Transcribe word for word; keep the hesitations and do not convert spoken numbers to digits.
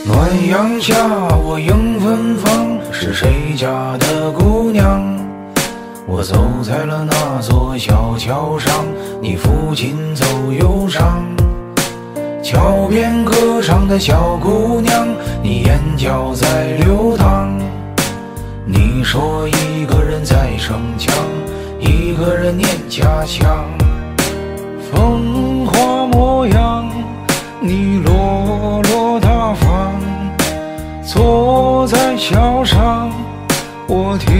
暖阳下，我迎芬芳，是谁家的姑娘？我走在了那座小桥上，你抚琴奏忧伤。桥边歌唱的小姑娘，你眼角在流淌。你说一个人在逞强，一个人念家乡。风华模样，你落落大方，坐在桥上，我听